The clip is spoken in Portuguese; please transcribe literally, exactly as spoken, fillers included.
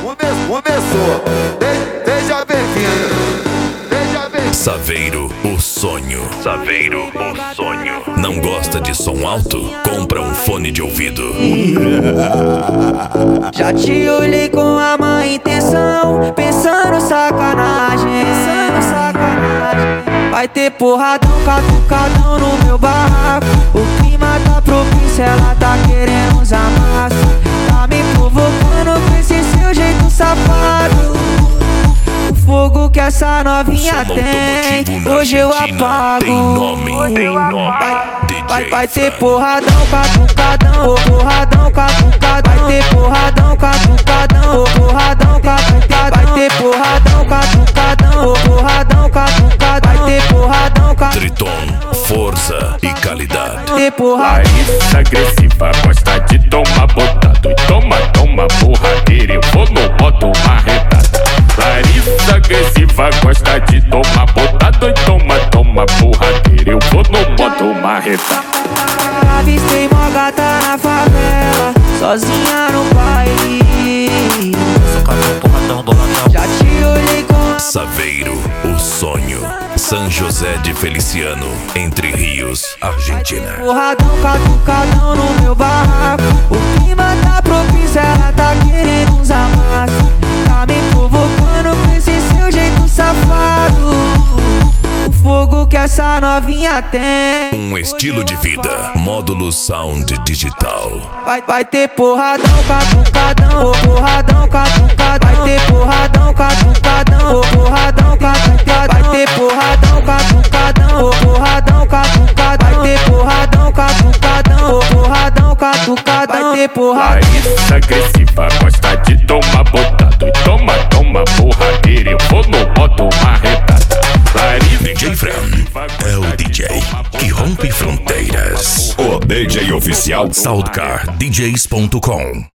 Começou, seja bem-vindo. Saveiro, o sonho. Saveiro, o sonho. Não gosta de som alto? Compra um fone de ouvido. Já te olhei com a má intenção, pensando sacanagem, pensando sacanagem. Vai ter porradão, catucadão no meu barraco. O clima tá propício, ela tá querendo usar massa. Tá me provocando com esse seu jeito safado. O fogo que essa novinha tem, hoje eu apago. Tem nome, tem nome. Vai, vai, vai ter porradão, catucadão, oh, porradão, catucadão. Vai ter porradão, catucadão, oh, porradão, catucadão. Vai ter porradão, catucadão, oh, porradão, catucadão. Vai ter porradão, catucadão. Triton, força e qualidade. Ter porradão. Larissa agressiva, gosta de tomar botado. E toma, toma porradeira, eu vou no modo marretada. Larissa agressiva, gosta de tomar botado. E toma, toma porradeira, eu vou no modo marretada. Avistei mó gata na favela, sozinha no baile. Já te olhei com a... Saveiro, o sonho. São José de Feliciano, Entre Rios, Argentina. Porradão, catucadão no meu barraco. O clima tá propício, ela tá querendo usar massa. Tá me provocando com esse seu jeito safado. O fogo que essa novinha tem, Um estilo de vida, módulo sound digital. Vai, vai ter porradão, catucadão, oh, porradão, catucadão. Vai ter porradão, catucadão, oh, porradão, catucadão. Vai ter porradão, catucadão, oh, porradão, catucadão. Vai ter porradão, catucadão, oh, porradão, catucadão. Vai ter porradão. Larissa agressiva, gosta de tomar botado. E toma, toma porradeira, eu vou no modo marretada. Larissa D J Fran é o D J que rompe fronteiras. O D J oficial Soundcar D Js ponto com